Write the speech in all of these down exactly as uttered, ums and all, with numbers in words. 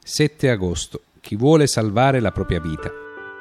sette agosto. Chi vuole salvare la propria vita.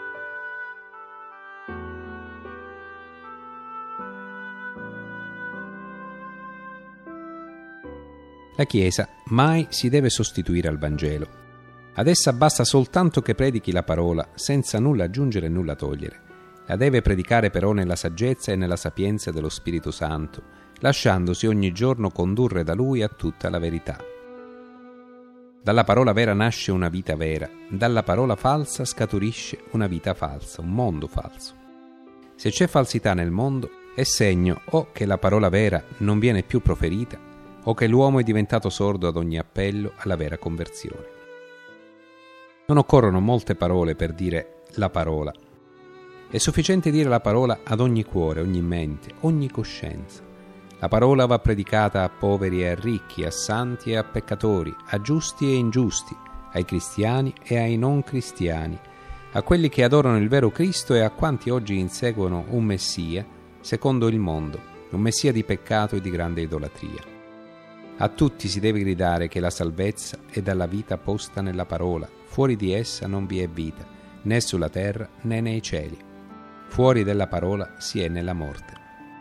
La Chiesa mai si deve sostituire al Vangelo. Ad essa basta soltanto che predichi la parola, senza nulla aggiungere e nulla togliere. La deve predicare però nella saggezza e nella sapienza dello Spirito Santo, lasciandosi ogni giorno condurre da Lui a tutta la verità. Dalla parola vera nasce una vita vera, dalla parola falsa scaturisce una vita falsa, un mondo falso. Se c'è falsità nel mondo, è segno o che la parola vera non viene più proferita, o che l'uomo è diventato sordo ad ogni appello alla vera conversione. Non occorrono molte parole per dire la parola. È sufficiente dire la parola ad ogni cuore, ogni mente, ogni coscienza. La parola va predicata a poveri e a ricchi, a santi e a peccatori, a giusti e ingiusti, ai cristiani e ai non cristiani, a quelli che adorano il vero Cristo e a quanti oggi inseguono un Messia secondo il mondo, un Messia di peccato e di grande idolatria. A tutti si deve gridare che la salvezza è dalla vita posta nella parola, fuori di essa non vi è vita, né sulla terra né nei cieli. Fuori della parola si è nella morte.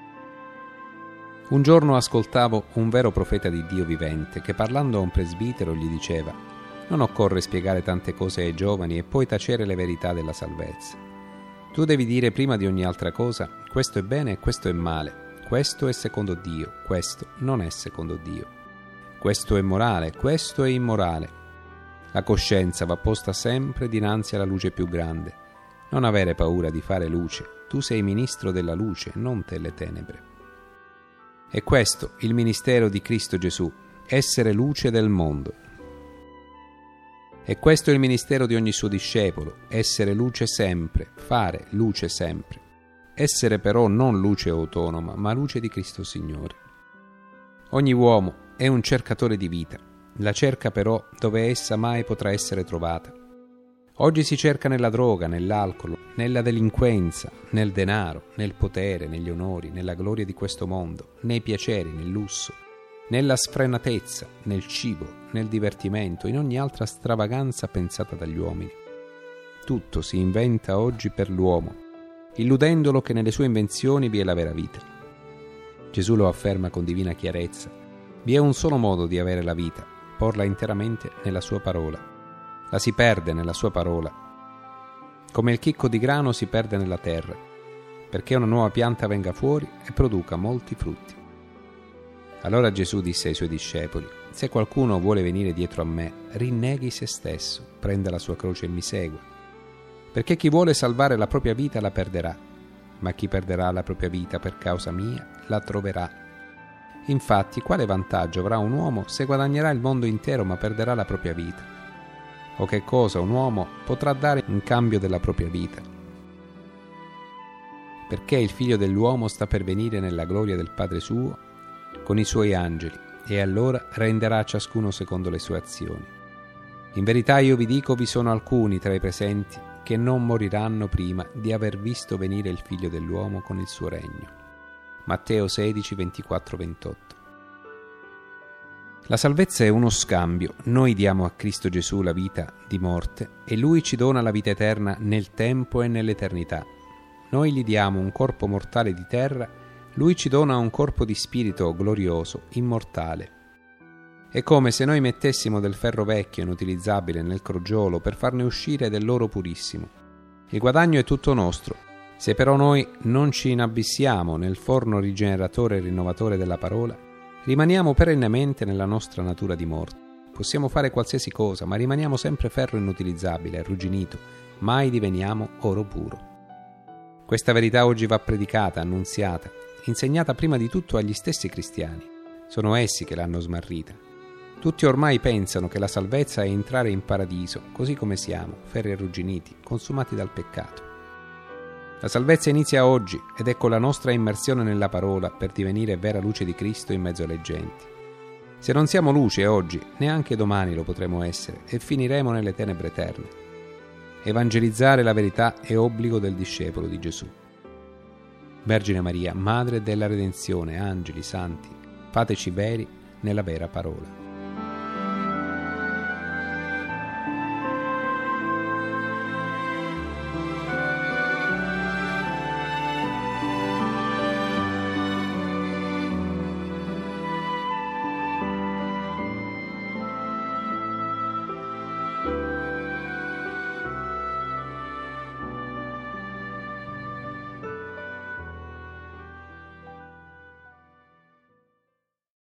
Un giorno ascoltavo un vero profeta di Dio vivente che, parlando a un presbitero, gli diceva: non occorre spiegare tante cose ai giovani e poi tacere le verità della salvezza. Tu devi dire prima di ogni altra cosa: questo è bene e questo è male, questo è secondo Dio, questo non è secondo Dio, questo è morale, questo è immorale. La coscienza va posta sempre dinanzi alla luce più grande. Non avere paura di fare luce, tu sei ministro della luce, non delle tenebre. È questo il ministero di Cristo Gesù, essere luce del mondo. E questo è il ministero di ogni suo discepolo, essere luce sempre, fare luce sempre. Essere però non luce autonoma, ma luce di Cristo Signore. Ogni uomo è un cercatore di vita, la cerca però dove essa mai potrà essere trovata. Oggi si cerca nella droga, nell'alcol, nella delinquenza, nel denaro, nel potere, negli onori, nella gloria di questo mondo, nei piaceri, nel lusso, nella sfrenatezza, nel cibo, nel divertimento, in ogni altra stravaganza pensata dagli uomini. Tutto si inventa oggi per l'uomo, illudendolo che nelle sue invenzioni vi è la vera vita. Gesù lo afferma con divina chiarezza: vi è un solo modo di avere la vita, porla interamente nella sua parola. La si perde nella sua parola, come il chicco di grano si perde nella terra, perché una nuova pianta venga fuori e produca molti frutti. Allora Gesù disse ai suoi discepoli: se qualcuno vuole venire dietro a me, rinneghi se stesso, prenda la sua croce e mi segua. Perché chi vuole salvare la propria vita la perderà, ma chi perderà la propria vita per causa mia la troverà. Infatti, quale vantaggio avrà un uomo se guadagnerà il mondo intero ma perderà la propria vita? O che cosa un uomo potrà dare in cambio della propria vita? Perché il Figlio dell'uomo sta per venire nella gloria del Padre suo con i suoi angeli, e allora renderà a ciascuno secondo le sue azioni. In verità io vi dico, vi sono alcuni tra i presenti che non moriranno prima di aver visto venire il Figlio dell'uomo con il suo regno. Matteo sedici, ventiquattro ventotto. La salvezza è uno scambio. Noi diamo a Cristo Gesù la vita di morte e Lui ci dona la vita eterna nel tempo e nell'eternità. Noi gli diamo un corpo mortale di terra, Lui ci dona un corpo di spirito glorioso, immortale. È come se noi mettessimo del ferro vecchio inutilizzabile nel crogiolo per farne uscire dell'oro purissimo. Il guadagno è tutto nostro. Se però noi non ci inabbissiamo nel forno rigeneratore e rinnovatore della parola, rimaniamo perennemente nella nostra natura di morte. Possiamo fare qualsiasi cosa, ma rimaniamo sempre ferro inutilizzabile, arrugginito, mai diveniamo oro puro. Questa verità oggi va predicata, annunziata, insegnata prima di tutto agli stessi cristiani. Sono essi che l'hanno smarrita. Tutti ormai pensano che la salvezza è entrare in paradiso, così come siamo, ferri arrugginiti, consumati dal peccato. La salvezza inizia oggi ed è con la nostra immersione nella parola per divenire vera luce di Cristo in mezzo alle genti. Se non siamo luce oggi, neanche domani lo potremo essere e finiremo nelle tenebre eterne. Evangelizzare la verità è obbligo del discepolo di Gesù. Vergine Maria, Madre della Redenzione, angeli, santi, fateci veri nella vera parola.